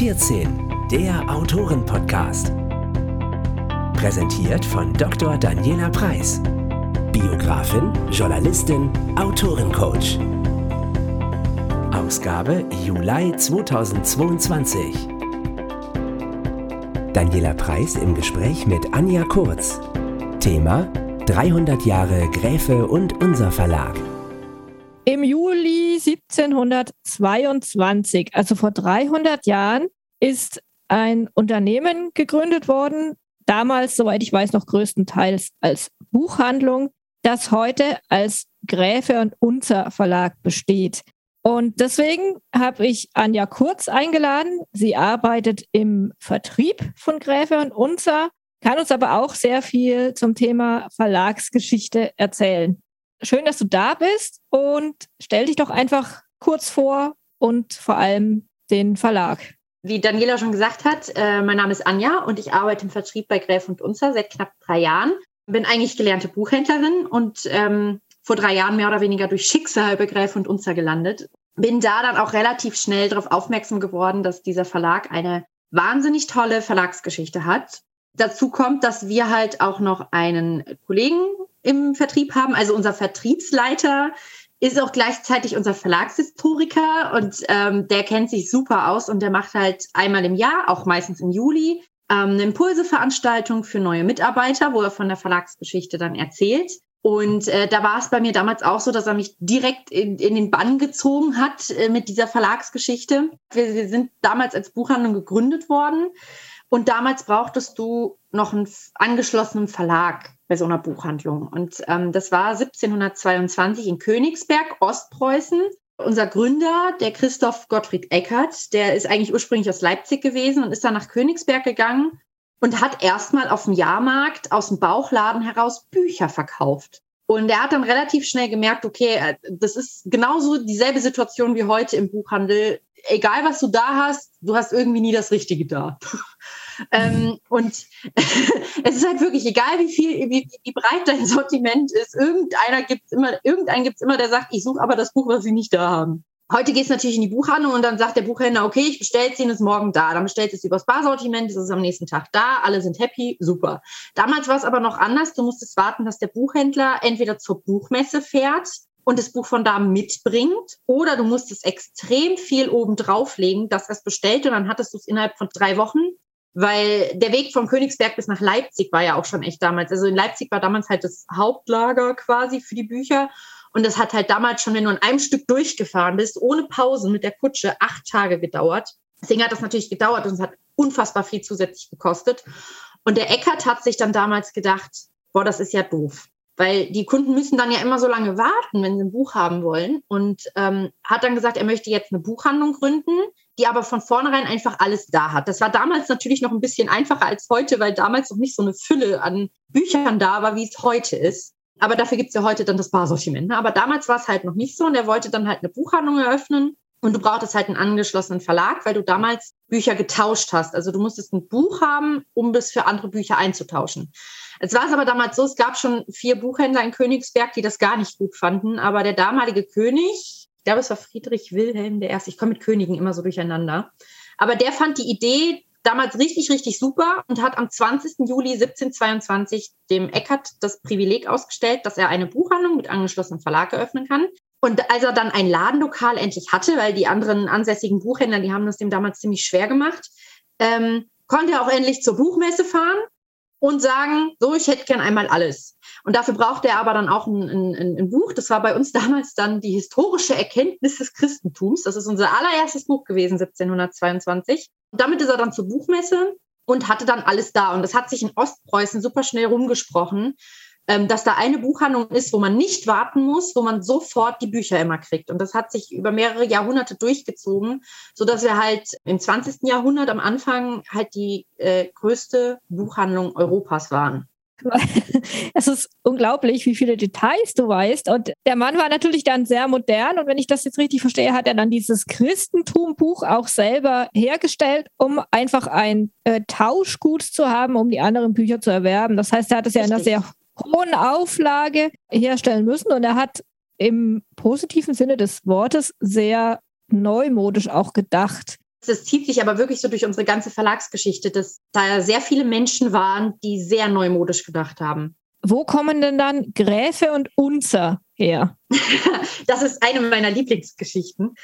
14, der Autoren-Podcast. Präsentiert von Dr. Daniela Preiss, Biografin, Journalistin, Autorencoach. Ausgabe Juli 2022. Daniela Preiss im Gespräch mit Anja Kurz. Thema: 300 Jahre Graefe und unser Verlag. Im Juli 1722, also vor 300 Jahren, ist ein Unternehmen gegründet worden, damals, soweit ich weiß, noch größtenteils als Buchhandlung, das heute als Graefe und Unzer Verlag besteht. Und deswegen habe ich Anja Kurz eingeladen. Sie arbeitet im Vertrieb von Graefe und Unzer, kann uns aber auch sehr viel zum Thema Verlagsgeschichte erzählen. Schön, dass du da bist, und stell dich doch einfach kurz vor und vor allem den Verlag. Wie Daniela schon gesagt hat, mein Name ist Anja und ich arbeite im Vertrieb bei Graefe und Unzer seit knapp 3 Jahren. Bin eigentlich gelernte Buchhändlerin und vor 3 Jahren mehr oder weniger durch Schicksal bei Graefe und Unzer gelandet. Bin da dann auch relativ schnell darauf aufmerksam geworden, dass dieser Verlag eine wahnsinnig tolle Verlagsgeschichte hat. Dazu kommt, dass wir halt auch noch einen Kollegen im Vertrieb haben. Also unser Vertriebsleiter ist auch gleichzeitig unser Verlagshistoriker und der kennt sich super aus und der macht halt einmal im Jahr, auch meistens im Juli, eine Impulse-Veranstaltung für neue Mitarbeiter, wo er von der Verlagsgeschichte dann erzählt. Und da war es bei mir damals auch so, dass er mich direkt in den Bann gezogen hat mit dieser Verlagsgeschichte. Wir sind damals als Buchhandlung gegründet worden. Und damals brauchtest du noch einen angeschlossenen Verlag bei so einer Buchhandlung. Und das war 1722 in Königsberg, Ostpreußen. Unser Gründer, der Christoph Gottfried Eckert, der ist eigentlich ursprünglich aus Leipzig gewesen und ist dann nach Königsberg gegangen und hat erstmal auf dem Jahrmarkt aus dem Bauchladen heraus Bücher verkauft. Und er hat dann relativ schnell gemerkt, okay, das ist genauso dieselbe Situation wie heute im Buchhandel. Egal, was du da hast, du hast irgendwie nie das Richtige da. Und es ist halt wirklich egal, wie breit dein Sortiment ist. Irgendeinen gibt's immer, der sagt, ich suche aber das Buch, was sie nicht da haben. Heute gehst du natürlich in die Buchhandlung und dann sagt der Buchhändler, okay, ich bestelle es, ist morgen da. Dann bestellst du es übers Barsortiment, ist es am nächsten Tag da, alle sind happy, super. Damals war es aber noch anders. Du musstest warten, dass der Buchhändler entweder zur Buchmesse fährt und das Buch von da mitbringt, oder du musstest extrem viel oben drauflegen, dass er es bestellt, und dann hattest du es innerhalb von 3 Wochen, weil der Weg von Königsberg bis nach Leipzig war ja auch schon echt damals. Also in Leipzig war damals halt das Hauptlager quasi für die Bücher, und das hat halt damals schon, wenn du an einem Stück durchgefahren bist, ohne Pausen mit der Kutsche, 8 Tage gedauert. Deswegen hat das natürlich gedauert und es hat unfassbar viel zusätzlich gekostet. Und der Eckert hat sich dann damals gedacht, boah, das ist ja doof. Weil die Kunden müssen dann ja immer so lange warten, wenn sie ein Buch haben wollen. Und hat dann gesagt, er möchte jetzt eine Buchhandlung gründen, die aber von vornherein einfach alles da hat. Das war damals natürlich noch ein bisschen einfacher als heute, weil damals noch nicht so eine Fülle an Büchern da war, wie es heute ist. Aber dafür gibt es ja heute dann das Barsortiment. Ne? Aber damals war es halt noch nicht so, und er wollte dann halt eine Buchhandlung eröffnen. Und du brauchtest halt einen angeschlossenen Verlag, weil du damals Bücher getauscht hast. Also du musstest ein Buch haben, um das für andere Bücher einzutauschen. Jetzt war es aber damals so, es gab schon 4 Buchhändler in Königsberg, die das gar nicht gut fanden. Aber der damalige König, ich glaube, es war Friedrich Wilhelm I., ich komme mit Königen immer so durcheinander. Aber der fand die Idee damals richtig, richtig super und hat am 20. Juli 1722 dem Eckert das Privileg ausgestellt, dass er eine Buchhandlung mit angeschlossenem Verlag eröffnen kann. Und als er dann ein Ladenlokal endlich hatte, weil die anderen ansässigen Buchhändler, die haben das dem damals ziemlich schwer gemacht, konnte er auch endlich zur Buchmesse fahren und sagen, so, ich hätte gern einmal alles. Und dafür brauchte er aber dann auch ein Buch. Das war bei uns damals dann die historische Erkenntnis des Christentums. Das ist unser allererstes Buch gewesen, 1722. Und damit ist er dann zur Buchmesse und hatte dann alles da. Und das hat sich in Ostpreußen super schnell rumgesprochen, dass da eine Buchhandlung ist, wo man nicht warten muss, wo man sofort die Bücher immer kriegt. Und das hat sich über mehrere Jahrhunderte durchgezogen, sodass wir halt im 20. Jahrhundert am Anfang halt die größte Buchhandlung Europas waren. Es ist unglaublich, wie viele Details du weißt. Und der Mann war natürlich dann sehr modern. Und wenn ich das jetzt richtig verstehe, hat er dann dieses Christentum-Buch auch selber hergestellt, um einfach ein Tauschgut zu haben, um die anderen Bücher zu erwerben. Das heißt, er hat es ja in einer sehr hohen Auflage herstellen müssen. Und er hat im positiven Sinne des Wortes sehr neumodisch auch gedacht. Das zieht sich aber wirklich so durch unsere ganze Verlagsgeschichte, dass da sehr viele Menschen waren, die sehr neumodisch gedacht haben. Wo kommen denn dann Gräfe und Unzer her? Das ist eine meiner Lieblingsgeschichten.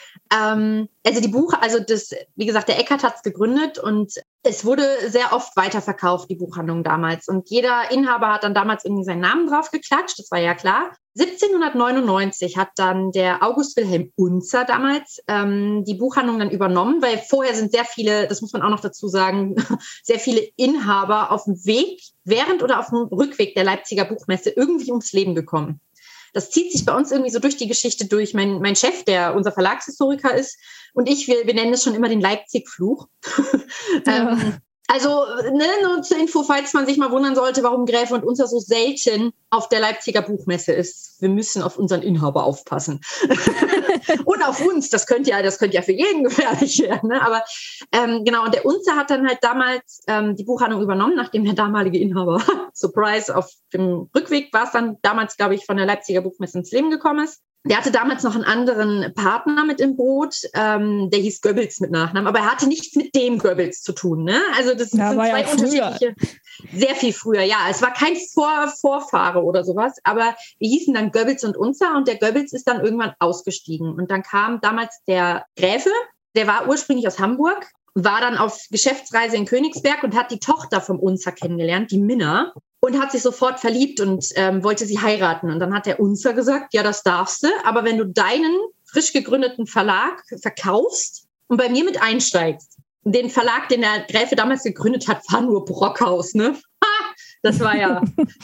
Wie gesagt, der Eckart hat es gegründet und es wurde sehr oft weiterverkauft, die Buchhandlung damals. Und jeder Inhaber hat dann damals irgendwie seinen Namen drauf geklatscht, das war ja klar. 1799 hat dann der August Wilhelm Unzer damals die Buchhandlung dann übernommen, weil vorher sind sehr viele, das muss man auch noch dazu sagen, sehr viele Inhaber auf dem Weg, während oder auf dem Rückweg der Leipziger Buchmesse irgendwie ums Leben gekommen. Das zieht sich bei uns irgendwie so durch die Geschichte durch. Mein Chef, der unser Verlagshistoriker ist, und ich, wir nennen es schon immer den Leipzig-Fluch. Ja. Nur zur Info, falls man sich mal wundern sollte, warum Gräfe und Unzer so selten auf der Leipziger Buchmesse ist. Wir müssen auf unseren Inhaber aufpassen. Und auf uns, das könnte ja für jeden gefährlich werden. Ne? Aber genau, und der Unzer hat dann halt damals die Buchhandlung übernommen, nachdem der damalige Inhaber, Surprise, auf dem Rückweg war es dann damals, glaube ich, von der Leipziger Buchmesse ins Leben gekommen ist. Der hatte damals noch einen anderen Partner mit im Boot, der hieß Goebbels mit Nachnamen, aber er hatte nichts mit dem Goebbels zu tun. Ne? Also das sind zwei unterschiedliche, sehr viel früher, ja. Es war kein Vorfahre oder sowas, aber wir hießen dann Goebbels und Unzer und der Goebbels ist dann irgendwann ausgestiegen. Und dann kam damals der Gräfe, der war ursprünglich aus Hamburg, war dann auf Geschäftsreise in Königsberg und hat die Tochter vom Unzer kennengelernt, die Minna. Und hat sich sofort verliebt und wollte sie heiraten. Und dann hat der Unzer gesagt, ja, das darfst du, aber wenn du deinen frisch gegründeten Verlag verkaufst und bei mir mit einsteigst. Den Verlag, den der Gräfe damals gegründet hat, war nur Brockhaus, ne? Das war ja...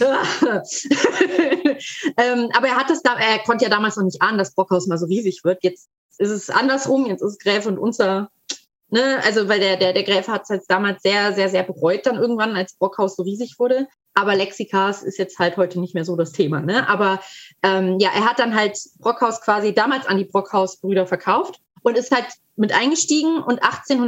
aber er konnte ja damals noch nicht ahnen, dass Brockhaus mal so riesig wird. Jetzt ist es andersrum, jetzt ist Gräfe und Unzer... Ne? Also, weil der Gräfe hat es halt damals sehr, sehr, sehr bereut dann irgendwann, als Brockhaus so riesig wurde. Aber Lexikas ist jetzt halt heute nicht mehr so das Thema. Ne? Aber er hat dann halt Brockhaus quasi damals an die Brockhaus-Brüder verkauft und ist halt mit eingestiegen. Und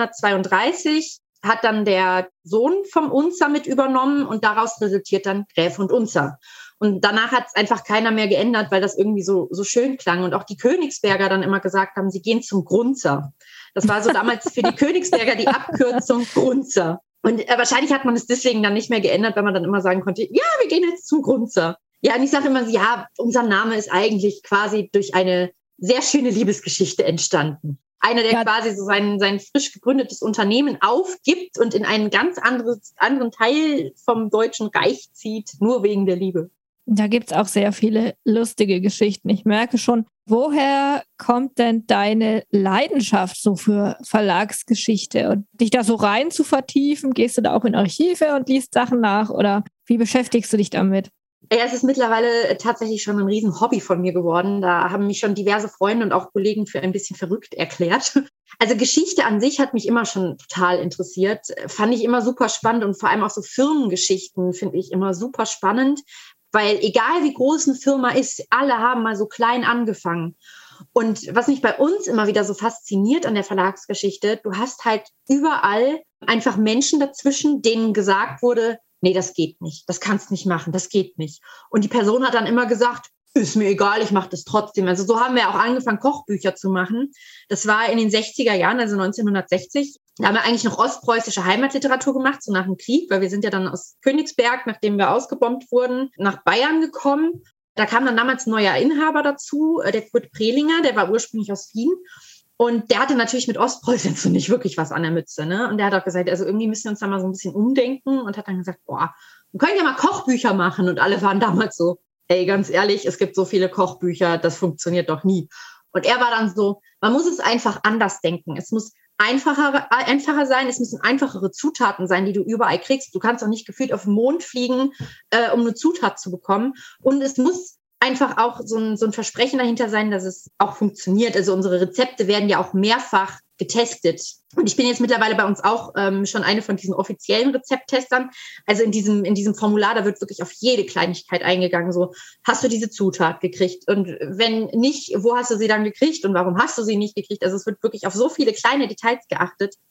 1832 hat dann der Sohn vom Unzer mit übernommen und daraus resultiert dann Gräfe und Unzer. Und danach hat es einfach keiner mehr geändert, weil das irgendwie so schön klang. Und auch die Königsberger dann immer gesagt haben, sie gehen zum Grunzer. Das war so damals für die Königsberger die Abkürzung Grunzer. Und wahrscheinlich hat man es deswegen dann nicht mehr geändert, weil man dann immer sagen konnte, ja, wir gehen jetzt zum Grunzer. Ja, und ich sage immer, ja, unser Name ist eigentlich quasi durch eine sehr schöne Liebesgeschichte entstanden. Einer, der quasi so sein frisch gegründetes Unternehmen aufgibt und in einen ganz anderen Teil vom Deutschen Reich zieht, nur wegen der Liebe. Da gibt es auch sehr viele lustige Geschichten. Ich merke schon, woher kommt denn deine Leidenschaft so für Verlagsgeschichte? Und dich da so rein zu vertiefen, gehst du da auch in Archive und liest Sachen nach? Oder wie beschäftigst du dich damit? Ja, es ist mittlerweile tatsächlich schon ein riesen Hobby von mir geworden. Da haben mich schon diverse Freunde und auch Kollegen für ein bisschen verrückt erklärt. Also Geschichte an sich hat mich immer schon total interessiert. Fand ich immer super spannend und vor allem auch so Firmengeschichten finde ich immer super spannend. Weil egal wie groß eine Firma ist, alle haben mal so klein angefangen. Und was mich bei uns immer wieder so fasziniert an der Verlagsgeschichte, du hast halt überall einfach Menschen dazwischen, denen gesagt wurde, nee, das geht nicht, das kannst nicht machen, das geht nicht. Und die Person hat dann immer gesagt, ist mir egal, ich mache das trotzdem. Also so haben wir auch angefangen, Kochbücher zu machen. Das war in den 60er Jahren, also 1960. Da haben wir eigentlich noch ostpreußische Heimatliteratur gemacht, so nach dem Krieg, weil wir sind ja dann aus Königsberg, nachdem wir ausgebombt wurden, nach Bayern gekommen. Da kam dann damals ein neuer Inhaber dazu, der Kurt Prelinger, der war ursprünglich aus Wien. Und der hatte natürlich mit Ostpreußen so nicht wirklich was an der Mütze. Ne? Und der hat auch gesagt, also irgendwie müssen wir uns da mal so ein bisschen umdenken und hat dann gesagt, wir können ja mal Kochbücher machen. Und alle waren damals so, ey, ganz ehrlich, es gibt so viele Kochbücher, das funktioniert doch nie. Und er war dann so, man muss es einfach anders denken. Es muss einfacher sein, es müssen einfachere Zutaten sein, die du überall kriegst. Du kannst auch nicht gefühlt auf den Mond fliegen, um eine Zutat zu bekommen. Und es muss einfach auch so ein Versprechen dahinter sein, dass es auch funktioniert. Also unsere Rezepte werden ja auch mehrfach getestet. Und ich bin jetzt mittlerweile bei uns auch schon eine von diesen offiziellen Rezepttestern. Also in diesem Formular, da wird wirklich auf jede Kleinigkeit eingegangen. So, hast du diese Zutat gekriegt? Und wenn nicht, wo hast du sie dann gekriegt? Und warum hast du sie nicht gekriegt? Also es wird wirklich auf so viele kleine Details geachtet.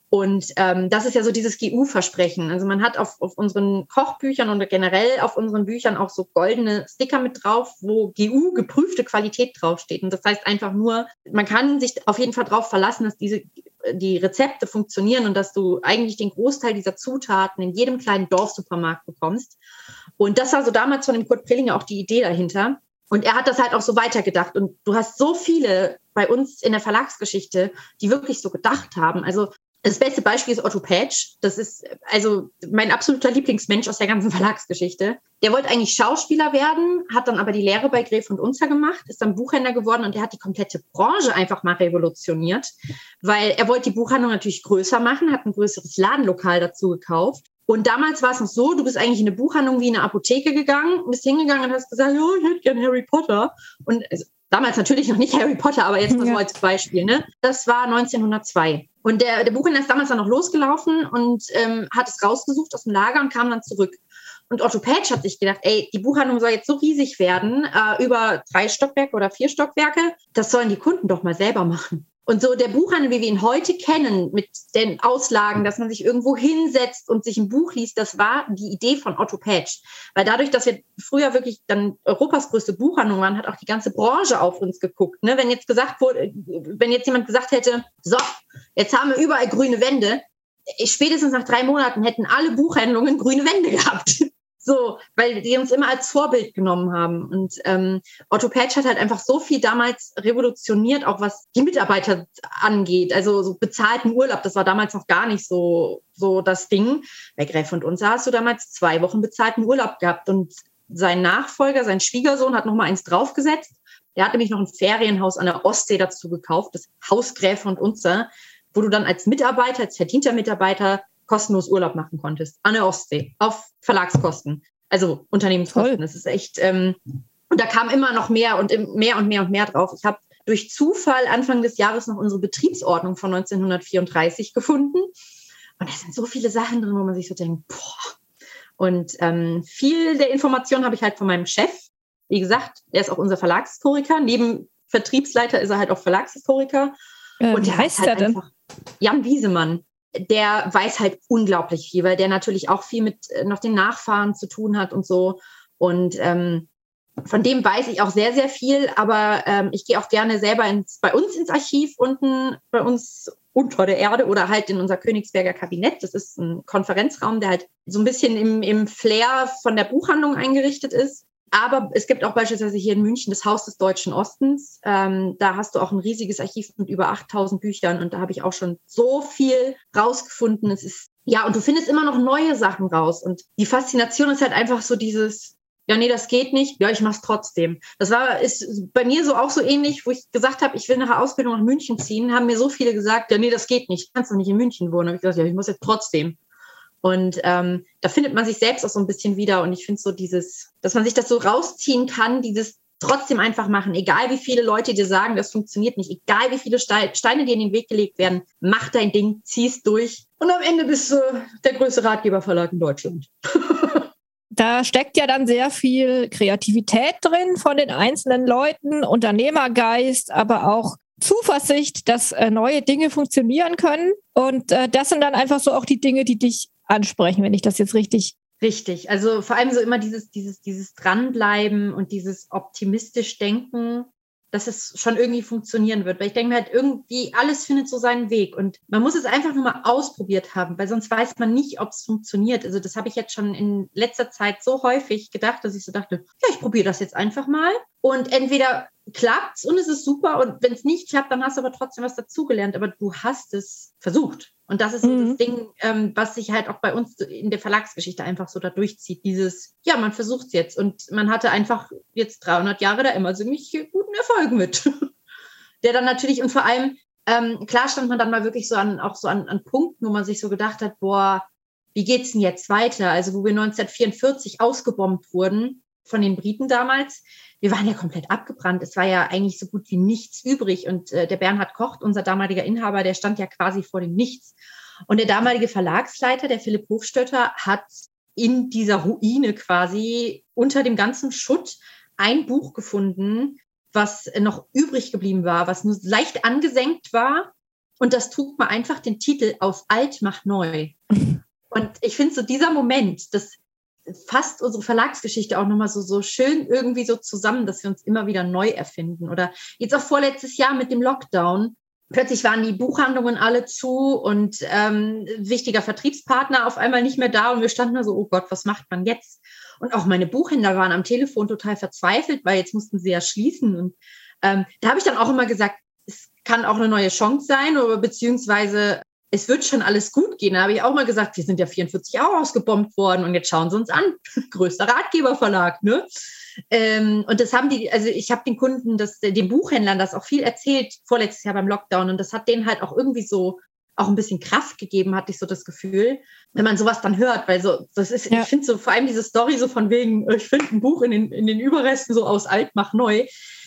Und das ist ja so dieses GU-Versprechen. Also man hat auf unseren Kochbüchern und generell auf unseren Büchern auch so goldene Sticker mit drauf, wo GU, geprüfte Qualität draufsteht. Und das heißt einfach nur, man kann sich auf jeden Fall darauf verlassen, dass die Rezepte funktionieren und dass du eigentlich den Großteil dieser Zutaten in jedem kleinen Dorfsupermarkt bekommst. Und das war so damals von dem Kurt Prillinger auch die Idee dahinter. Und er hat das halt auch so weitergedacht. Und du hast so viele bei uns in der Verlagsgeschichte, die wirklich so gedacht haben. Also das beste Beispiel ist Otto Petsch. Das ist also mein absoluter Lieblingsmensch aus der ganzen Verlagsgeschichte. Der wollte eigentlich Schauspieler werden, hat dann aber die Lehre bei Gräf und Unzer gemacht, ist dann Buchhändler geworden und der hat die komplette Branche einfach mal revolutioniert, weil er wollte die Buchhandlung natürlich größer machen, hat ein größeres Ladenlokal dazu gekauft. Und damals war es noch so, du bist eigentlich in eine Buchhandlung wie in eine Apotheke gegangen, bist hingegangen und hast gesagt, oh, ich hätte gern Harry Potter. Und also, damals natürlich noch nicht Harry Potter, aber jetzt mal so als Beispiel. Ne? Das war 1902. Und der Buchhändler ist damals dann noch losgelaufen und hat es rausgesucht aus dem Lager und kam dann zurück. Und Otto Petsch hat sich gedacht, ey, die Buchhandlung soll jetzt so riesig werden, über 3 Stockwerke oder 4 Stockwerke, das sollen die Kunden doch mal selber machen. Und so der Buchhandel, wie wir ihn heute kennen, mit den Auslagen, dass man sich irgendwo hinsetzt und sich ein Buch liest, das war die Idee von Otto Petsch. Weil dadurch, dass wir früher wirklich dann Europas größte Buchhandlung waren, hat auch die ganze Branche auf uns geguckt. Ne? Wenn jetzt jemand gesagt hätte, so, jetzt haben wir überall grüne Wände, spätestens nach 3 Monaten hätten alle Buchhandlungen grüne Wände gehabt. So, weil die uns immer als Vorbild genommen haben. Und Otto Petsch hat halt einfach so viel damals revolutioniert, auch was die Mitarbeiter angeht. Also so bezahlten Urlaub, das war damals noch gar nicht so das Ding. Bei Gräf und Unzer hast du damals 2 Wochen bezahlten Urlaub gehabt. Und sein Nachfolger, sein Schwiegersohn, hat nochmal eins draufgesetzt. Der hat nämlich noch ein Ferienhaus an der Ostsee dazu gekauft, das Haus Gräf und Unzer, wo du dann als Mitarbeiter, als verdienter Mitarbeiter kostenlos Urlaub machen konntest, an der Ostsee, auf Verlagskosten, also Unternehmenskosten. Toll. Das ist echt, und da kam immer noch mehr und mehr drauf. Ich habe durch Zufall Anfang des Jahres noch unsere Betriebsordnung von 1934 gefunden und da sind so viele Sachen drin, wo man sich so denkt, boah. Und viel der Informationen habe ich halt von meinem Chef. Wie gesagt, er ist auch unser Verlagshistoriker. Neben Vertriebsleiter ist er halt auch Verlagshistoriker. Und wie heißt er denn? Jan Wiesemann. Der weiß halt unglaublich viel, weil der natürlich auch viel mit noch den Nachfahren zu tun hat und so. Und von dem weiß ich auch sehr, sehr viel. Aber ich gehe auch gerne selber bei uns ins Archiv unten, bei uns unter der Erde oder halt in unser Königsberger Kabinett. Das ist ein Konferenzraum, der halt so ein bisschen im Flair von der Buchhandlung eingerichtet ist. Aber es gibt auch beispielsweise hier in München das Haus des Deutschen Ostens. Da hast du auch ein riesiges Archiv mit über 8000 Büchern und da habe ich auch schon so viel rausgefunden. Es ist, ja, und du findest immer noch neue Sachen raus. Und die Faszination ist halt einfach so dieses, ja, nee, das geht nicht, ja, ich mach's trotzdem. Ist bei mir so auch so ähnlich, wo ich gesagt habe, ich will nach der Ausbildung nach München ziehen, haben mir so viele gesagt, ja, nee, das geht nicht, du kannst doch nicht in München wohnen. Da habe ich gesagt, ja, ich muss jetzt trotzdem. Und da findet man sich selbst auch so ein bisschen wieder. Und ich finde so dass man sich das so rausziehen kann, dieses trotzdem einfach machen, egal wie viele Leute dir sagen, das funktioniert nicht, egal wie viele Steine dir in den Weg gelegt werden, mach dein Ding, zieh's durch. Und am Ende bist du der größte Ratgeberverlag in Deutschland. Da steckt ja dann sehr viel Kreativität drin von den einzelnen Leuten, Unternehmergeist, aber auch Zuversicht, dass neue Dinge funktionieren können. Und das sind dann einfach so auch die Dinge, die dich ansprechen, wenn ich das jetzt richtig... Richtig, also vor allem so immer dieses Dranbleiben und dieses optimistisch Denken, dass es schon irgendwie funktionieren wird. Weil ich denke mir halt irgendwie, alles findet so seinen Weg und man muss es einfach nur mal ausprobiert haben, weil sonst weiß man nicht, ob es funktioniert. Also das habe ich jetzt schon in letzter Zeit so häufig gedacht, dass ich so dachte, ja, ich probiere das jetzt einfach mal und entweder klappt's und es ist super und wenn es nicht klappt, dann hast du aber trotzdem was dazugelernt, aber du hast es versucht. Und das ist so das Ding, was sich halt auch bei uns in der Verlagsgeschichte einfach so da durchzieht. Dieses, ja, man versucht es jetzt. Und man hatte einfach jetzt 300 Jahre da immer ziemlich guten Erfolg mit. Der dann natürlich, und vor allem, klar stand man dann mal wirklich so an Punkten, wo man sich so gedacht hat, boah, wie geht's denn jetzt weiter? Also wo wir 1944 ausgebombt wurden von den Briten damals, wir waren ja komplett abgebrannt. Es war ja eigentlich so gut wie nichts übrig. Und der Bernhard Kocht, unser damaliger Inhaber, der stand ja quasi vor dem Nichts. Und der damalige Verlagsleiter, der Philipp Hofstötter, hat in dieser Ruine quasi unter dem ganzen Schutt ein Buch gefunden, was noch übrig geblieben war, was nur leicht angesenkt war. und das trug mal einfach den Titel Aus alt mach neu. Und ich finde so dieser Moment, das fasst unsere Verlagsgeschichte auch nochmal so schön irgendwie so zusammen, dass wir uns immer wieder neu erfinden. Oder jetzt auch vorletztes Jahr mit dem Lockdown. Plötzlich waren die Buchhandlungen alle zu und wichtiger Vertriebspartner auf einmal nicht mehr da und wir standen da so, oh Gott, was macht man jetzt? Und auch meine Buchhändler waren am Telefon total verzweifelt, weil jetzt mussten sie ja schließen. Und da habe ich dann auch immer gesagt, es kann auch eine neue Chance sein oder beziehungsweise es wird schon alles gut gehen. Da habe ich auch mal gesagt, wir sind ja 44 Jahre ausgebombt worden und jetzt schauen sie uns an. Größter Ratgeberverlag, ne? Und das haben ich habe den Kunden, den Buchhändlern das auch viel erzählt, vorletztes Jahr beim Lockdown. Und das hat denen halt auch irgendwie so auch ein bisschen Kraft gegeben, hatte ich so das Gefühl, wenn man sowas dann hört. Weil das ist, ich finde so vor allem diese Story so von wegen, ich finde ein Buch in den Überresten so aus alt, mach neu.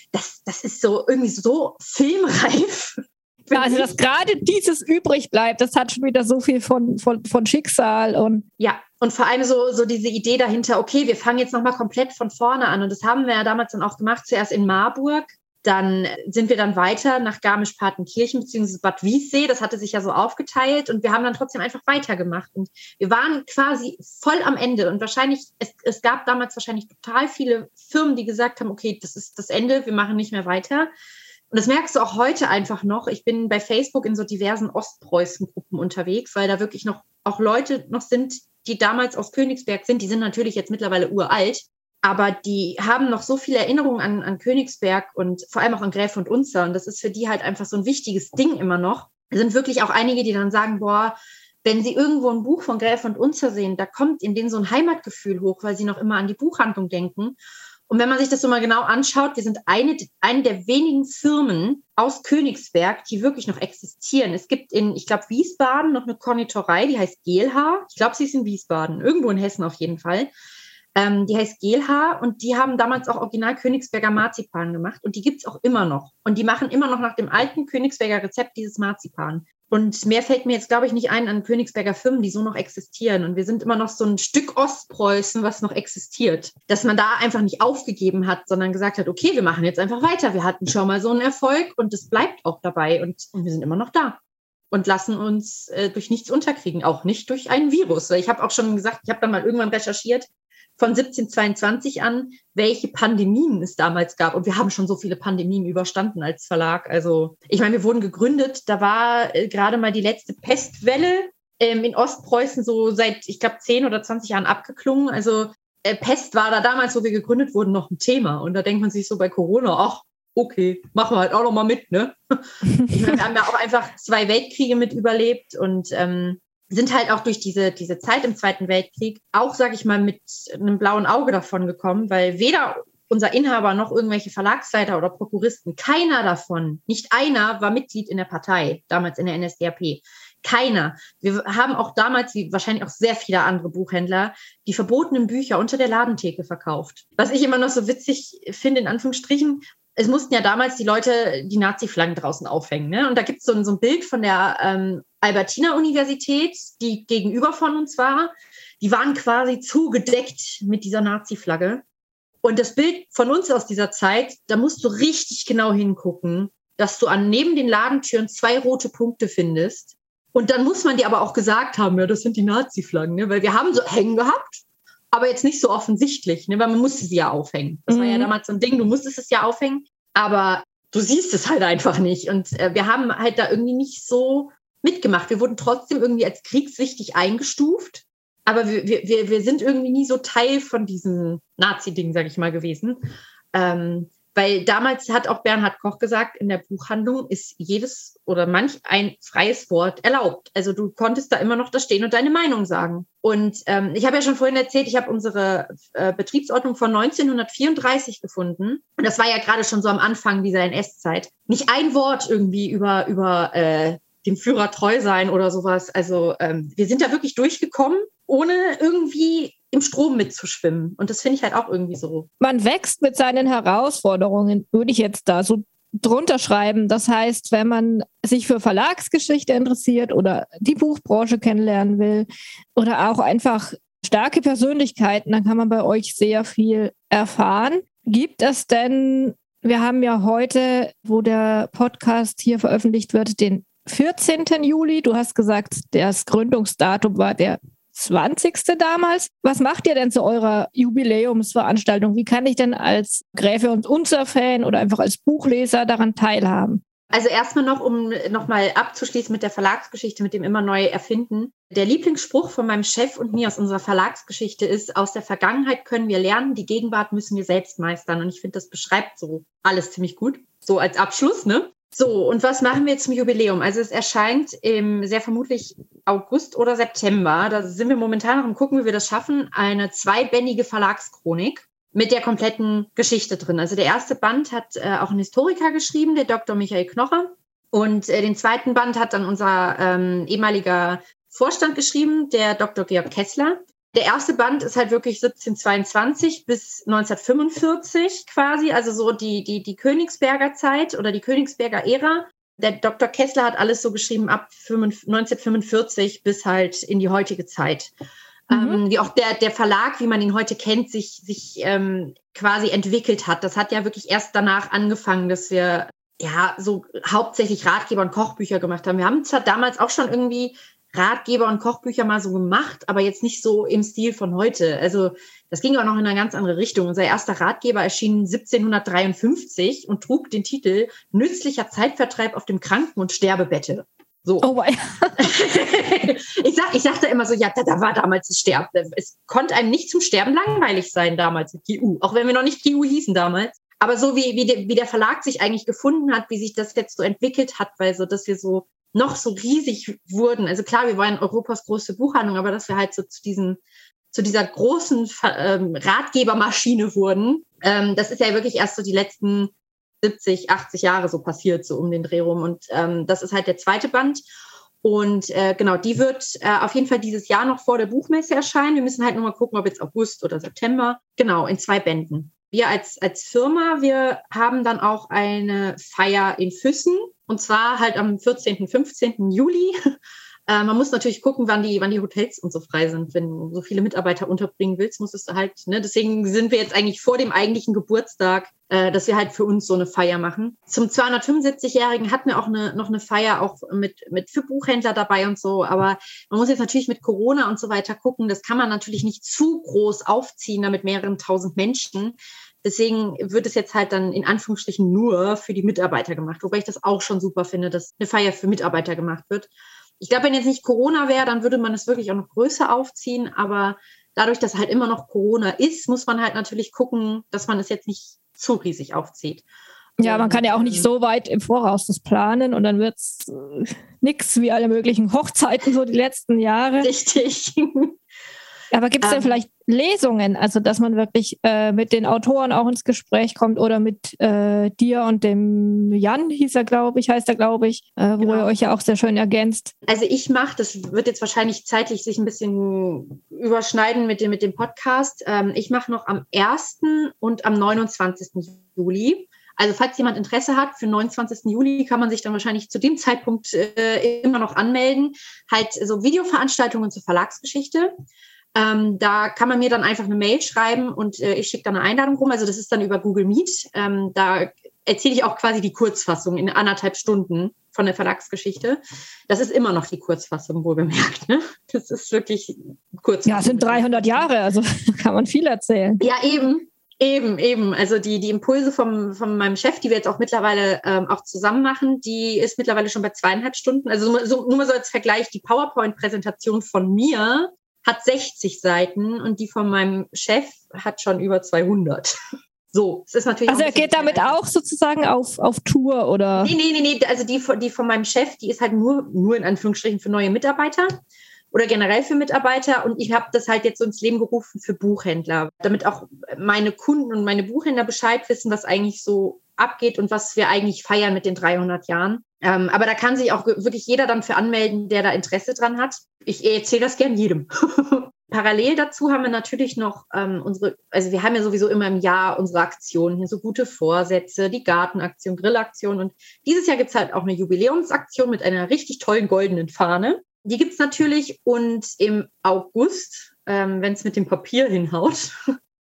Das ist so irgendwie so filmreif. Ja, also dass gerade dieses übrig bleibt, das hat schon wieder so viel von Schicksal. Und ja, und vor allem so diese Idee dahinter, okay, wir fangen jetzt nochmal komplett von vorne an. Und das haben wir ja damals dann auch gemacht, zuerst in Marburg. Dann sind wir dann weiter nach Garmisch-Partenkirchen bzw. Bad Wiessee. Das hatte sich ja so aufgeteilt und wir haben dann trotzdem einfach weitergemacht. Und wir waren quasi voll am Ende. Und wahrscheinlich, es gab damals wahrscheinlich total viele Firmen, die gesagt haben, okay, das ist das Ende, wir machen nicht mehr weiter. Und das merkst du auch heute einfach noch. Ich bin bei Facebook in so diversen Ostpreußen-Gruppen unterwegs, weil da wirklich noch auch Leute noch sind, die damals aus Königsberg sind. Die sind natürlich jetzt mittlerweile uralt, aber die haben noch so viele Erinnerungen an Königsberg und vor allem auch an Gräfe und Unzer. Und das ist für die halt einfach so ein wichtiges Ding immer noch. Es sind wirklich auch einige, die dann sagen, boah, wenn sie irgendwo ein Buch von Gräfe und Unzer sehen, da kommt in denen so ein Heimatgefühl hoch, weil sie noch immer an die Buchhandlung denken. Und wenn man sich das so mal genau anschaut, wir sind eine der wenigen Firmen aus Königsberg, die wirklich noch existieren. Es gibt ich glaube, Wiesbaden noch eine Konditorei, die heißt Gehlhaar. Ich glaube, sie ist in Wiesbaden, irgendwo in Hessen auf jeden Fall. Die heißt Gehlhaar und die haben damals auch original Königsberger Marzipan gemacht und die gibt's auch immer noch. Und die machen immer noch nach dem alten Königsberger Rezept dieses Marzipan. Und mehr fällt mir jetzt, glaube ich, nicht ein an Königsberger Firmen, die so noch existieren. Und wir sind immer noch so ein Stück Ostpreußen, was noch existiert. Dass man da einfach nicht aufgegeben hat, sondern gesagt hat, okay, wir machen jetzt einfach weiter. Wir hatten schon mal so einen Erfolg und es bleibt auch dabei. Und wir sind immer noch da und lassen uns durch nichts unterkriegen, auch nicht durch einen Virus. Weil ich habe auch schon gesagt, ich habe dann mal irgendwann recherchiert, von 1722 an, welche Pandemien es damals gab. Und wir haben schon so viele Pandemien überstanden als Verlag. Also ich meine, wir wurden gegründet, da war gerade mal die letzte Pestwelle in Ostpreußen so seit, ich glaube, 10 oder 20 Jahren abgeklungen. Also Pest war da damals, wo wir gegründet wurden, noch ein Thema. Und da denkt man sich so bei Corona, ach, okay, machen wir halt auch noch mal mit, ne? Ich meine, wir haben ja auch einfach 2 Weltkriege mit überlebt und sind halt auch durch diese Zeit im Zweiten Weltkrieg auch, sage ich mal, mit einem blauen Auge davon gekommen, weil weder unser Inhaber noch irgendwelche Verlagsleiter oder Prokuristen, keiner davon, nicht einer war Mitglied in der Partei, damals in der NSDAP. Keiner. Wir haben auch damals, wie wahrscheinlich auch sehr viele andere Buchhändler, die verbotenen Bücher unter der Ladentheke verkauft. Was ich immer noch so witzig finde, in Anführungsstrichen, es mussten ja damals die Leute die Nazi-Flaggen draußen aufhängen. Ne? Und da gibt es so ein Bild von der Albertina-Universität, die gegenüber von uns war. Die waren quasi zugedeckt mit dieser Nazi-Flagge. Und das Bild von uns aus dieser Zeit, da musst du richtig genau hingucken, dass du neben den Ladentüren 2 rote Punkte findest. Und dann muss man dir aber auch gesagt haben, ja, das sind die Nazi-Flaggen, ne? Weil wir haben so hängen gehabt, aber jetzt nicht so offensichtlich, ne? Weil man musste sie ja aufhängen. Das war ja damals so ein Ding, du musstest es ja aufhängen, aber du siehst es halt einfach nicht. Und wir haben halt da irgendwie nicht so mitgemacht. Wir wurden trotzdem irgendwie als kriegswichtig eingestuft, aber wir sind irgendwie nie so Teil von diesem Nazi-Ding, sage ich mal, gewesen. Weil damals hat auch Bernhard Koch gesagt, in der Buchhandlung ist jedes oder manch ein freies Wort erlaubt. Also du konntest da immer noch da stehen und deine Meinung sagen. Und ich habe ja schon vorhin erzählt, ich habe unsere Betriebsordnung von 1934 gefunden. Und das war ja gerade schon so am Anfang dieser NS-Zeit. Nicht ein Wort irgendwie über dem Führer treu sein oder sowas. Also wir sind da wirklich durchgekommen, ohne irgendwie im Strom mitzuschwimmen. Und das finde ich halt auch irgendwie so. Man wächst mit seinen Herausforderungen, würde ich jetzt da so drunter schreiben. Das heißt, wenn man sich für Verlagsgeschichte interessiert oder die Buchbranche kennenlernen will oder auch einfach starke Persönlichkeiten, dann kann man bei euch sehr viel erfahren. Gibt es denn, wir haben ja heute, wo der Podcast hier veröffentlicht wird, den 14. Juli. Du hast gesagt, das Gründungsdatum war der 20. damals. Was macht ihr denn zu eurer Jubiläumsveranstaltung? Wie kann ich denn als Gräfe und Unser-Fan oder einfach als Buchleser daran teilhaben? Also erstmal noch, um nochmal abzuschließen mit der Verlagsgeschichte, mit dem immer neu erfinden. Der Lieblingsspruch von meinem Chef und mir aus unserer Verlagsgeschichte ist: Aus der Vergangenheit können wir lernen, die Gegenwart müssen wir selbst meistern. Und ich finde, das beschreibt so alles ziemlich gut. So als Abschluss, ne? So, und was machen wir jetzt zum Jubiläum? Also es erscheint im sehr vermutlich August oder September. Da sind wir momentan noch am gucken, wie wir das schaffen. Eine 2-bändige Verlagschronik mit der kompletten Geschichte drin. Also der erste Band hat auch ein Historiker geschrieben, der Dr. Michael Knocher. Und den zweiten Band hat dann unser ehemaliger Vorstand geschrieben, der Dr. Georg Kessler. Der erste Band ist halt wirklich 1722 bis 1945 quasi, also so die Königsberger Zeit oder die Königsberger Ära. Der Dr. Kessler hat alles so geschrieben ab 1945 bis halt in die heutige Zeit. Wie auch der Verlag, wie man ihn heute kennt, sich quasi entwickelt hat. Das hat ja wirklich erst danach angefangen, dass wir ja so hauptsächlich Ratgeber und Kochbücher gemacht haben. Wir haben zwar damals auch schon irgendwie Ratgeber und Kochbücher mal so gemacht, aber jetzt nicht so im Stil von heute. Also das ging auch noch in eine ganz andere Richtung. Unser erster Ratgeber erschien 1753 und trug den Titel Nützlicher Zeitvertreib auf dem Kranken- und Sterbebette. So. Oh, wow. Ich sagte immer so, ja, da war damals das Sterben. Es konnte einem nicht zum Sterben langweilig sein damals mit GU, auch wenn wir noch nicht GU hießen damals. Aber so wie der Verlag sich eigentlich gefunden hat, wie sich das jetzt so entwickelt hat, weil so, dass wir so noch so riesig wurden. Also klar, wir waren Europas größte Buchhandlung, aber dass wir halt so zu dieser großen Ratgebermaschine wurden, das ist ja wirklich erst so die letzten 70, 80 Jahre so passiert, so um den Dreh rum. Und das ist halt der zweite Band. Und genau, die wird auf jeden Fall dieses Jahr noch vor der Buchmesse erscheinen. Wir müssen halt nur mal gucken, ob jetzt August oder September. Genau, in 2 Bänden. Wir als Firma, wir haben dann auch eine Feier in Füssen. Und zwar halt am 14., 15. Juli. Man muss natürlich gucken, wann die Hotels und so frei sind. Wenn du so viele Mitarbeiter unterbringen willst, musstest du halt, ne? Deswegen sind wir jetzt eigentlich vor dem eigentlichen Geburtstag, dass wir halt für uns so eine Feier machen. Zum 275-Jährigen hatten wir auch noch eine Feier auch mit für Buchhändler dabei und so. Aber man muss jetzt natürlich mit Corona und so weiter gucken. Das kann man natürlich nicht zu groß aufziehen, da mit mehreren tausend Menschen. Deswegen wird es jetzt halt dann in Anführungsstrichen nur für die Mitarbeiter gemacht. Wobei ich das auch schon super finde, dass eine Feier für Mitarbeiter gemacht wird. Ich glaube, wenn jetzt nicht Corona wäre, dann würde man es wirklich auch noch größer aufziehen. Aber dadurch, dass halt immer noch Corona ist, muss man halt natürlich gucken, dass man es jetzt nicht zu riesig aufzieht. Ja, man kann ja auch nicht so weit im Voraus das planen und dann wird es nichts wie alle möglichen Hochzeiten so die letzten Jahre. Richtig. Aber gibt es denn vielleicht Lesungen, also dass man wirklich mit den Autoren auch ins Gespräch kommt oder mit dir und dem Jan, heißt er, glaube ich, wo ihr euch ja auch sehr schön ergänzt? Also ich mache, das wird jetzt wahrscheinlich zeitlich sich ein bisschen überschneiden mit dem Podcast. Ich mache noch am 1. und am 29. Juli. Also falls jemand Interesse hat, für den 29. Juli kann man sich dann wahrscheinlich zu dem Zeitpunkt immer noch anmelden. Halt so Videoveranstaltungen zur Verlagsgeschichte. Da kann man mir dann einfach eine Mail schreiben und ich schicke dann eine Einladung rum. Also das ist dann über Google Meet. Da erzähle ich auch quasi die Kurzfassung in 1,5 Stunden von der Verlagsgeschichte. Das ist immer noch die Kurzfassung, wohl bemerkt. Ne? Das ist wirklich kurz. Ja, es sind 300 Jahre, also kann man viel erzählen. Ja, eben. Also die Impulse von meinem Chef, die wir jetzt auch mittlerweile auch zusammen machen, die ist mittlerweile schon bei 2,5 Stunden. Also nur mal so als Vergleich, die PowerPoint-Präsentation von mir hat 60 Seiten und die von meinem Chef hat schon über 200. So, es ist natürlich. Also er geht damit auch sozusagen auf Tour, oder? Nee. Also die von meinem Chef, die ist halt nur in Anführungsstrichen für neue Mitarbeiter oder generell für Mitarbeiter. Und ich habe das halt jetzt so ins Leben gerufen für Buchhändler, damit auch meine Kunden und meine Buchhändler Bescheid wissen, was eigentlich so abgeht und was wir eigentlich feiern mit den 300 Jahren. Aber da kann sich auch wirklich jeder dann für anmelden, der da Interesse dran hat. Ich erzähle das gern jedem. Parallel dazu haben wir natürlich noch also wir haben ja sowieso immer im Jahr unsere Aktionen, hier so gute Vorsätze, die Gartenaktion, Grillaktion. Und dieses Jahr gibt es halt auch eine Jubiläumsaktion mit einer richtig tollen goldenen Fahne. Die gibt es natürlich und im August, wenn es mit dem Papier hinhaut,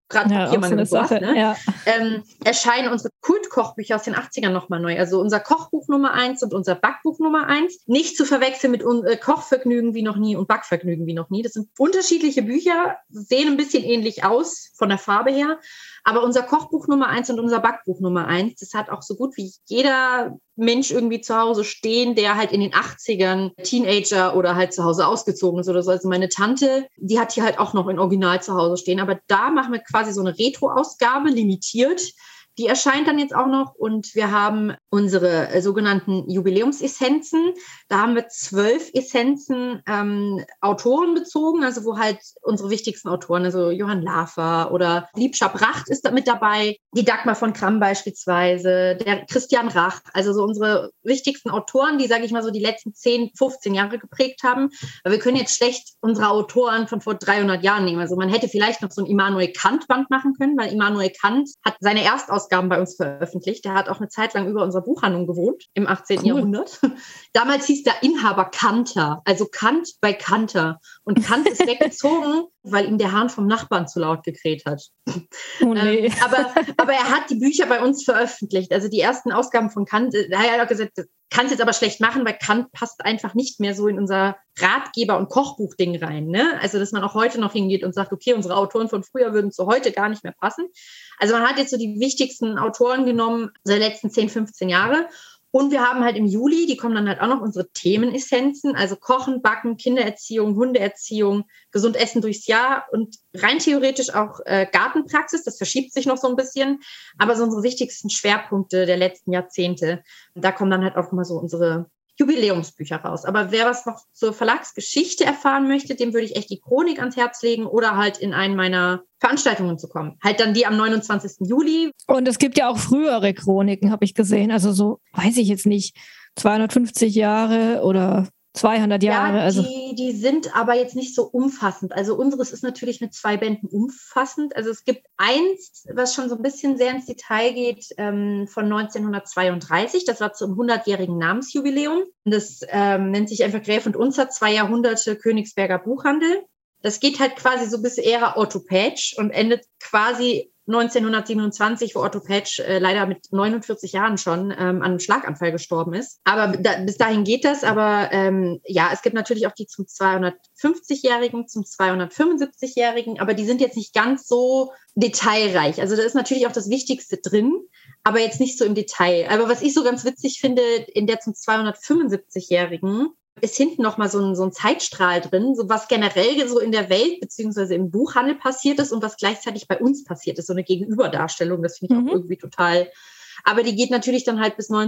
gerade Papiermann so und sowas, Sache, ne? Ja. Erscheinen unsere Kultkochbücher aus den 80ern nochmal neu. Also unser Kochbuch Nummer 1 und unser Backbuch Nummer 1. Nicht zu verwechseln mit Kochvergnügen wie noch nie und Backvergnügen wie noch nie. Das sind unterschiedliche Bücher, sehen ein bisschen ähnlich aus von der Farbe her. Aber unser Kochbuch Nummer 1 und unser Backbuch Nummer 1, das hat auch so gut wie jeder Mensch irgendwie zu Hause stehen, der halt in den 80ern Teenager oder halt zu Hause ausgezogen ist oder so. Also meine Tante, die hat hier halt auch noch in Original zu Hause stehen. Aber da machen wir quasi so eine Retro-Ausgabe, limitiert. Die erscheint dann jetzt auch noch und wir haben unsere sogenannten Jubiläumsessenzen. Da haben wir 12 Essenzen Autoren bezogen, also wo halt unsere wichtigsten Autoren, also Johann Lafer oder Liebscher Bracht ist da mit dabei, die Dagmar von Kramm beispielsweise, der Christian Rach, also so unsere wichtigsten Autoren, die, sage ich mal, so die letzten 10, 15 Jahre geprägt haben. Aber wir können jetzt schlecht unsere Autoren von vor 300 Jahren nehmen. Also man hätte vielleicht noch so ein Immanuel Kant-Band machen können, weil Immanuel Kant hat seine Erstausgaben bei uns veröffentlicht. Der hat auch eine Zeit lang über unserer Buchhandlung gewohnt, im 18. Jahrhundert. Damals hieß der Inhaber Kanter, also Kant bei Kanter. Und Kant ist weggezogen, weil ihm der Hahn vom Nachbarn zu laut gekräht hat. Oh nee. Aber er hat die Bücher bei uns veröffentlicht. Also die ersten Ausgaben von Kant, da hat er auch gesagt, kann es jetzt aber schlecht machen, weil Kant passt einfach nicht mehr so in unser Ratgeber- und Kochbuchding rein. Ne? Also, dass man auch heute noch hingeht und sagt, okay, unsere Autoren von früher würden zu heute gar nicht mehr passen. Also man hat jetzt so die wichtigsten Autoren genommen der letzten 10, 15 Jahre. Und wir haben halt im Juli, die kommen dann halt auch noch unsere Themenessenzen, also Kochen, Backen, Kindererziehung, Hundeerziehung, gesund essen durchs Jahr und rein theoretisch auch Gartenpraxis, das verschiebt sich noch so ein bisschen, aber so unsere wichtigsten Schwerpunkte der letzten Jahrzehnte. Und da kommen dann halt auch mal so unsere Jubiläumsbücher raus. Aber wer was noch zur Verlagsgeschichte erfahren möchte, dem würde ich echt die Chronik ans Herz legen oder halt in einen meiner Veranstaltungen zu kommen. Halt dann die am 29. Juli. Und es gibt ja auch frühere Chroniken, habe ich gesehen. Also so, weiß ich jetzt nicht, 250 Jahre oder 200 Jahre. Ja, also die sind aber jetzt nicht so umfassend. Also unseres ist natürlich mit 2 Bänden umfassend. Also es gibt eins, was schon so ein bisschen sehr ins Detail geht, von 1932. Das war zum 100-jährigen Namensjubiläum. Das nennt sich einfach Gräf und Unzer, 2 Jahrhunderte Königsberger Buchhandel. Das geht halt quasi so bis Ära Otto Pätsch und endet quasi 1927, wo Otto Pätsch leider mit 49 Jahren schon an einem Schlaganfall gestorben ist. Aber bis dahin geht das. Aber ja, es gibt natürlich auch die zum 250-Jährigen, zum 275-Jährigen. Aber die sind jetzt nicht ganz so detailreich. Also da ist natürlich auch das Wichtigste drin, aber jetzt nicht so im Detail. Aber was ich so ganz witzig finde, in der zum 275-Jährigen ist hinten nochmal so ein Zeitstrahl drin, so was generell so in der Welt beziehungsweise im Buchhandel passiert ist und was gleichzeitig bei uns passiert ist, so eine Gegenüberdarstellung, das finde ich auch irgendwie total, aber die geht natürlich dann halt bis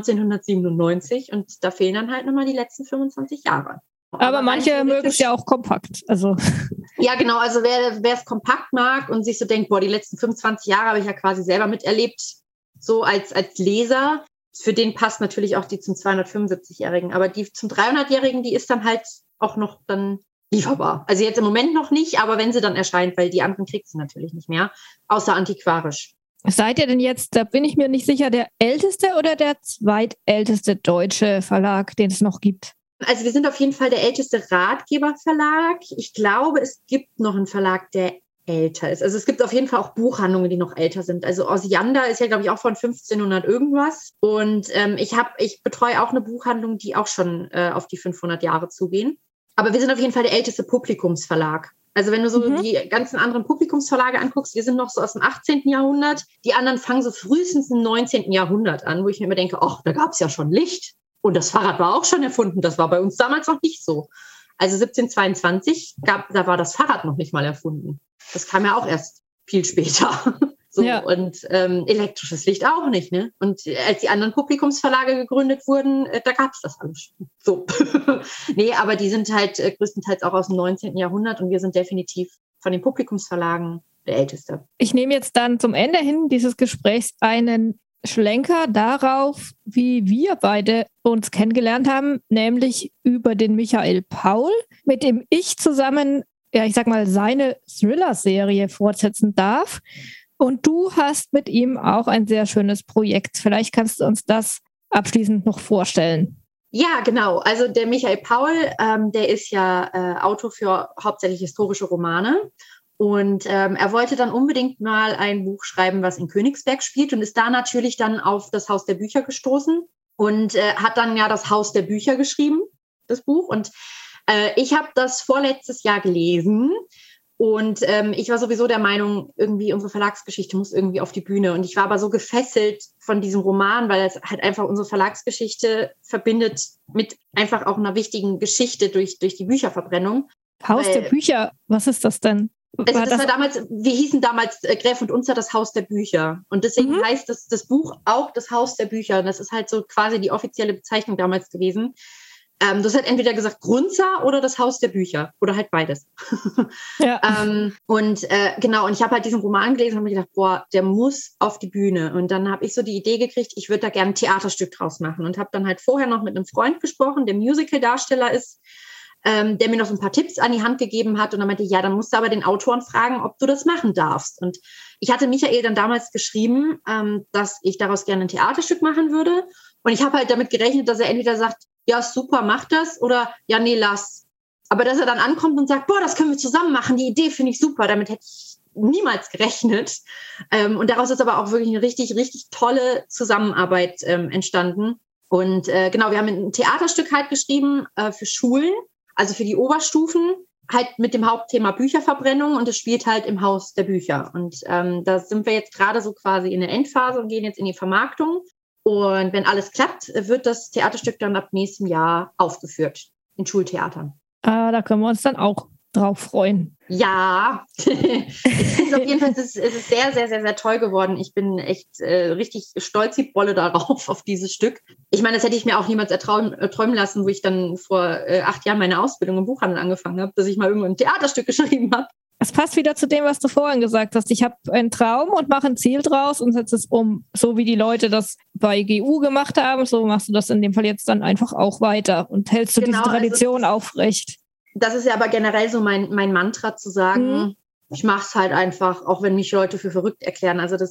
1997 und da fehlen dann halt nochmal die letzten 25 Jahre. Aber manche mögen es ja auch kompakt, also. Ja, genau, also wer es kompakt mag und sich so denkt, boah, die letzten 25 Jahre habe ich ja quasi selber miterlebt, so als Leser, für den passt natürlich auch die zum 275-Jährigen. Aber die zum 300-Jährigen, die ist dann halt auch noch dann lieferbar. Also jetzt im Moment noch nicht, aber wenn sie dann erscheint, weil die anderen kriegt sie natürlich nicht mehr, außer antiquarisch. Seid ihr denn jetzt, da bin ich mir nicht sicher, der älteste oder der zweitälteste deutsche Verlag, den es noch gibt? Also wir sind auf jeden Fall der älteste Ratgeberverlag. Ich glaube, es gibt noch einen Verlag, der älter ist. Also es gibt auf jeden Fall auch Buchhandlungen, die noch älter sind. Also Osiander ist ja, glaube ich, auch von 1500 irgendwas. Und ich betreue auch eine Buchhandlung, die auch schon auf die 500 Jahre zugehen. Aber wir sind auf jeden Fall der älteste Publikumsverlag. Also wenn du so die ganzen anderen Publikumsverlage anguckst, wir sind noch so aus dem 18. Jahrhundert. Die anderen fangen so frühestens im 19. Jahrhundert an, wo ich mir immer denke, ach, da gab es ja schon Licht. Und das Fahrrad war auch schon erfunden. Das war bei uns damals noch nicht so. Also 1722, da war das Fahrrad noch nicht mal erfunden. Das kam ja auch erst viel später. So, ja. Und elektrisches Licht auch nicht, ne? Und als die anderen Publikumsverlage gegründet wurden, da gab es das alles schon. So. Nee, aber die sind halt größtenteils auch aus dem 19. Jahrhundert und wir sind definitiv von den Publikumsverlagen der älteste. Ich nehme jetzt dann zum Ende hin dieses Gesprächs einen Schlenker darauf, wie wir beide uns kennengelernt haben, nämlich über den Michael Paul, mit dem ich zusammen, ja, ich sag mal, seine Thriller-Serie fortsetzen darf. Und du hast mit ihm auch ein sehr schönes Projekt. Vielleicht kannst du uns das abschließend noch vorstellen. Ja, genau. Also der Michael Paul, der ist ja Autor für hauptsächlich historische Romane. Und er wollte dann unbedingt mal ein Buch schreiben, was in Königsberg spielt und ist da natürlich dann auf das Haus der Bücher gestoßen und hat dann ja das Haus der Bücher geschrieben, das Buch. Und ich habe das vorletztes Jahr gelesen und ich war sowieso der Meinung, irgendwie unsere Verlagsgeschichte muss irgendwie auf die Bühne. Und ich war aber so gefesselt von diesem Roman, weil es halt einfach unsere Verlagsgeschichte verbindet mit einfach auch einer wichtigen Geschichte durch die Bücherverbrennung. Haus der Bücher, was ist das denn? Das war damals, wir hießen damals Gräf und Unzer das Haus der Bücher. Und deswegen heißt das Buch auch das Haus der Bücher. Und das ist halt so quasi die offizielle Bezeichnung damals gewesen. Das hat entweder gesagt Grunzer oder das Haus der Bücher. Oder halt beides. Ja. Genau, und ich habe halt diesen Roman gelesen und habe mir gedacht, boah, der muss auf die Bühne. Und dann habe ich so die Idee gekriegt, ich würde da gerne ein Theaterstück draus machen. Und habe dann halt vorher noch mit einem Freund gesprochen, der Musical-Darsteller ist, der mir noch so ein paar Tipps an die Hand gegeben hat und dann meinte, ja, dann musst du aber den Autoren fragen, ob du das machen darfst. Und ich hatte Michael dann damals geschrieben, dass ich daraus gerne ein Theaterstück machen würde. Und ich habe halt damit gerechnet, dass er entweder sagt, ja, super, mach das oder ja, nee, lass. Aber dass er dann ankommt und sagt, boah, das können wir zusammen machen, die Idee finde ich super, damit hätte ich niemals gerechnet. Und daraus ist aber auch wirklich eine richtig, richtig tolle Zusammenarbeit entstanden. Und genau, wir haben ein Theaterstück halt geschrieben für Schulen, also für die Oberstufen, halt mit dem Hauptthema Bücherverbrennung und es spielt halt im Haus der Bücher. Und da sind wir jetzt gerade so quasi in der Endphase und gehen jetzt in die Vermarktung. Und wenn alles klappt, wird das Theaterstück dann ab nächstem Jahr aufgeführt in Schultheatern. Da können wir uns dann auch drauf freuen. Ja, ich finde auf jeden Fall, es ist sehr, sehr, sehr, sehr toll geworden. Ich bin echt richtig stolz wie Bolle darauf, auf dieses Stück. Ich meine, das hätte ich mir auch niemals erträumen lassen, wo ich dann vor 8 Jahren meine Ausbildung im Buchhandel angefangen habe, dass ich mal irgendwann ein Theaterstück geschrieben habe. Es passt wieder zu dem, was du vorhin gesagt hast. Ich habe einen Traum und mache ein Ziel draus und setze es um. So wie die Leute das bei GU gemacht haben, so machst du das in dem Fall jetzt dann einfach auch weiter und hältst du diese Tradition aufrecht. Das ist ja aber generell so mein Mantra, zu sagen, ich mache es halt einfach, auch wenn mich Leute für verrückt erklären. Also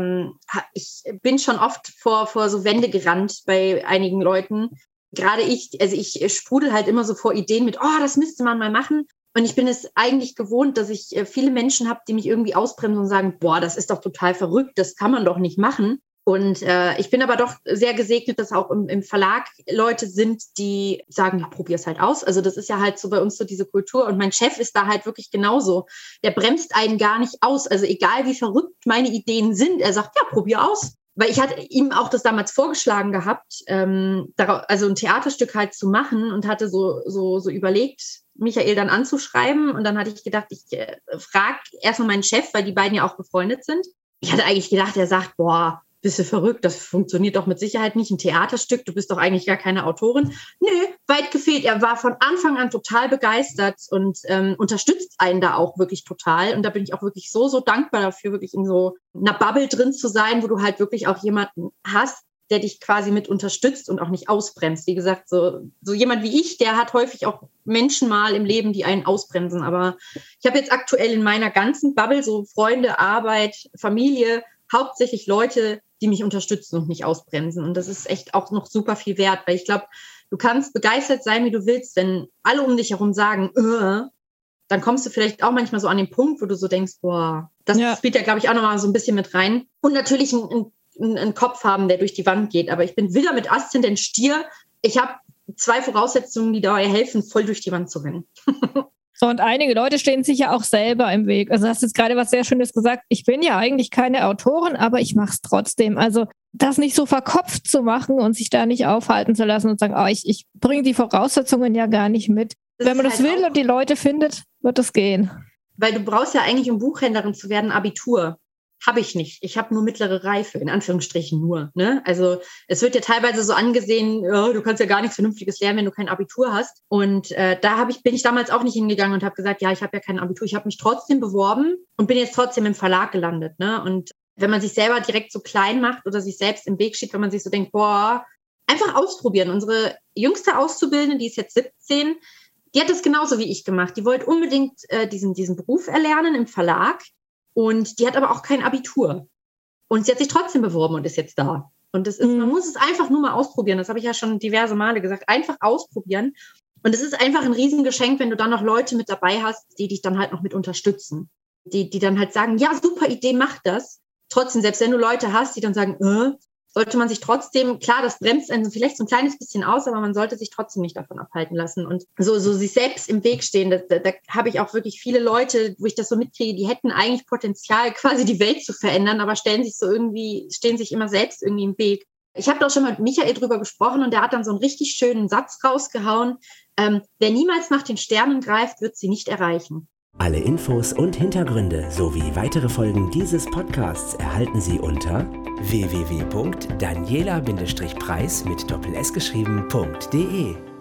ich bin schon oft vor so Wände gerannt bei einigen Leuten. Gerade ich sprudel halt immer so vor Ideen mit, oh, das müsste man mal machen. Und ich bin es eigentlich gewohnt, dass ich viele Menschen habe, die mich irgendwie ausbremsen und sagen, boah, das ist doch total verrückt, das kann man doch nicht machen. Und ich bin aber doch sehr gesegnet, dass auch im Verlag Leute sind, die sagen, ja, probier's halt aus. Also das ist ja halt so bei uns so diese Kultur. Und mein Chef ist da halt wirklich genauso. Der bremst einen gar nicht aus. Also egal, wie verrückt meine Ideen sind, er sagt, ja, probier aus. Weil ich hatte ihm auch das damals vorgeschlagen gehabt, also ein Theaterstück halt zu machen und hatte so überlegt, Michael dann anzuschreiben. Und dann hatte ich gedacht, ich frage erstmal meinen Chef, weil die beiden ja auch befreundet sind. Ich hatte eigentlich gedacht, er sagt, boah, bist du verrückt, das funktioniert doch mit Sicherheit nicht, ein Theaterstück, du bist doch eigentlich gar keine Autorin. Nö, weit gefehlt. Er war von Anfang an total begeistert und unterstützt einen da auch wirklich total. Und da bin ich auch wirklich so dankbar dafür, wirklich in so einer Bubble drin zu sein, wo du halt wirklich auch jemanden hast, der dich quasi mit unterstützt und auch nicht ausbremst. Wie gesagt, so jemand wie ich, der hat häufig auch Menschen mal im Leben, die einen ausbremsen. Aber ich habe jetzt aktuell in meiner ganzen Bubble so Freunde, Arbeit, Familie, hauptsächlich Leute, die mich unterstützen und nicht ausbremsen. Und das ist echt auch noch super viel wert, weil ich glaube, du kannst begeistert sein, wie du willst. Wenn alle um dich herum sagen, dann kommst du vielleicht auch manchmal so an den Punkt, wo du so denkst, boah, das spielt ja, glaube ich, auch nochmal so ein bisschen mit rein. Und natürlich einen Kopf haben, der durch die Wand geht. Aber ich bin wieder mit Aszendent Stier. Ich habe 2 Voraussetzungen, die dabei helfen, voll durch die Wand zu rennen. So, und einige Leute stehen sich ja auch selber im Weg. Also du hast jetzt gerade was sehr Schönes gesagt. Ich bin ja eigentlich keine Autorin, aber ich mache es trotzdem. Also das nicht so verkopft zu machen und sich da nicht aufhalten zu lassen und sagen, ich bringe die Voraussetzungen ja gar nicht mit. Wenn man das halt will und die Leute findet, wird das gehen. Weil du brauchst ja eigentlich, um Buchhändlerin zu werden, Abitur. Habe ich nicht. Ich habe nur mittlere Reife, in Anführungsstrichen nur. Ne? Also es wird ja teilweise so angesehen, du kannst ja gar nichts Vernünftiges lernen, wenn du kein Abitur hast. Und bin ich damals auch nicht hingegangen und habe gesagt, ja, ich habe ja kein Abitur. Ich habe mich trotzdem beworben und bin jetzt trotzdem im Verlag gelandet. Ne? Und wenn man sich selber direkt so klein macht oder sich selbst im Weg steht, wenn man sich so denkt, boah, einfach ausprobieren. Unsere jüngste Auszubildende, die ist jetzt 17, die hat das genauso wie ich gemacht. Die wollte unbedingt diesen Beruf erlernen im Verlag. Und die hat aber auch kein Abitur. Und sie hat sich trotzdem beworben und ist jetzt da. Und man muss es einfach nur mal ausprobieren. Das habe ich ja schon diverse Male gesagt. Einfach ausprobieren. Und es ist einfach ein Riesengeschenk, wenn du dann noch Leute mit dabei hast, die dich dann halt noch mit unterstützen. die dann halt sagen, ja, super Idee, mach das. Trotzdem, selbst wenn du Leute hast, die dann sagen, sollte man sich trotzdem, klar, das bremst einen vielleicht so ein kleines bisschen aus, aber man sollte sich trotzdem nicht davon abhalten lassen und so sich selbst im Weg stehen. Da habe ich auch wirklich viele Leute, wo ich das so mitkriege, die hätten eigentlich Potenzial, quasi die Welt zu verändern, aber stehen sich immer selbst irgendwie im Weg. Ich habe doch schon mal mit Michael drüber gesprochen und der hat dann so einen richtig schönen Satz rausgehauen. Wer niemals nach den Sternen greift, wird sie nicht erreichen. Alle Infos und Hintergründe sowie weitere Folgen dieses Podcasts erhalten Sie unter www.daniela-preis mit Doppel-S geschrieben.de.